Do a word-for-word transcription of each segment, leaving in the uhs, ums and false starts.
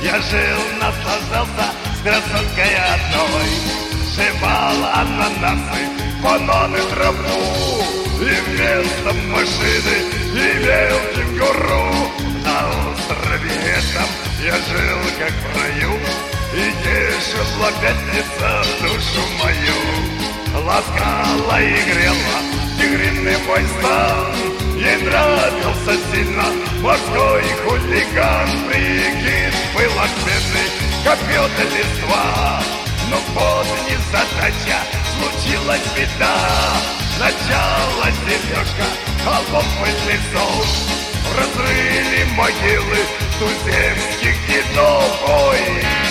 Я жил, наслаждался с красоткой одной. Жевал ананасы, бананы, траву, и вместо машины имел кенгуру. На острове этом я жил как в раю, и тешила пятница душу мою. Ласкала и грела тигриный мой стан, ей нравился сильно морской хулиган. Прикид был отменный, как мед и листва, но вот незадача, случилась беда. Начало зернышка, холод пыльный сон, разрыли могилы туземских дедов. Ой!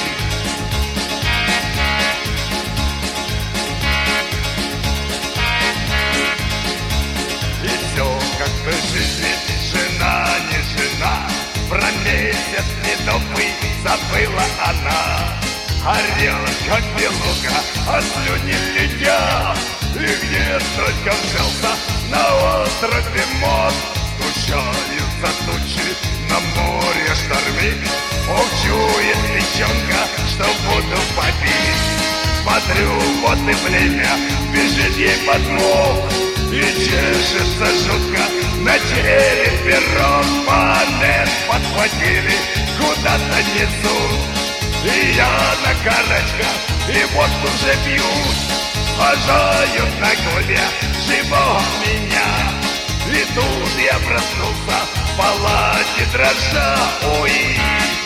И все как в жизни, жена не жена, про месяц медовый забыла она. Орет, как белуга, а слюни летят, и где только взялся на острове мост. Сгущаются тучи, на море штормит, ох, чует печенка, что буду побить. Смотрю, вот и время бежит ей подмог, и чешется жутко на черепе рог. Монет подхватили, куда-то несут, и я на карачках, и вот уже бьют. Сажают на голове живого меня, и тут я проснулся в палате дрожа. Ой!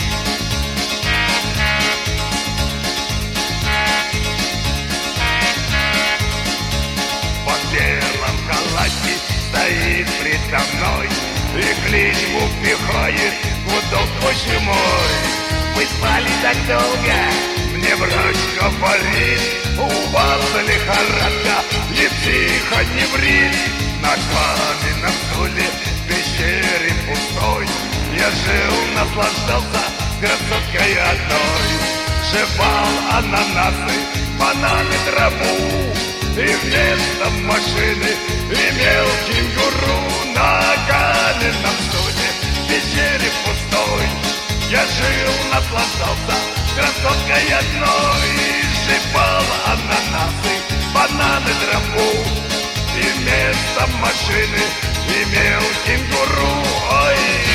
В белом халате стоит предо мной и кличку пихает: гудок, боже мой. Вы спали так долго, мне врач говорит, у вас лихорадка и психа не врит. На каменном стуле в пещере пустой я жил, наслаждался красоткой одной. Жевал ананасы, бананы, траву, и вместо машины имел кенгуру. На каменном стуле в пещере пустой я жил, наслаждался красоткой одной. Жевал ананасы, бананы, траву, и вместо машины имел кенгуру. Ой!